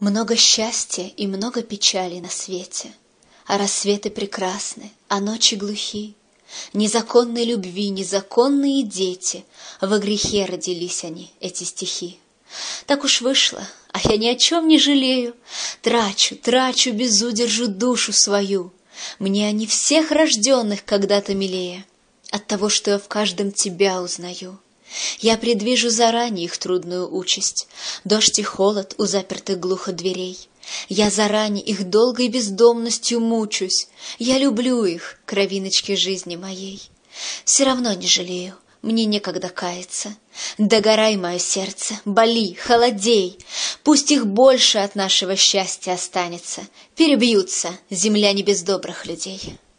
Много счастья и много печали на свете, а рассветы прекрасны, а ночи глухи. Незаконной любви, незаконные дети, во грехе родились они, эти стихи. Так уж вышло, а я ни о чем не жалею, трачу без удержу душу свою. Мне они всех рожденных когда-то милее от того, что я в каждом тебя узнаю. Я предвижу заранее их трудную участь, дождь и холод у запертых глухо дверей. Я заранее их долгой бездомностью мучусь, я люблю их, кровиночки жизни моей. Все равно не жалею, мне некогда каяться. Догорай, мое сердце, боли, холодей, пусть их больше от нашего счастья останется. Перебьются земля не без добрых людей.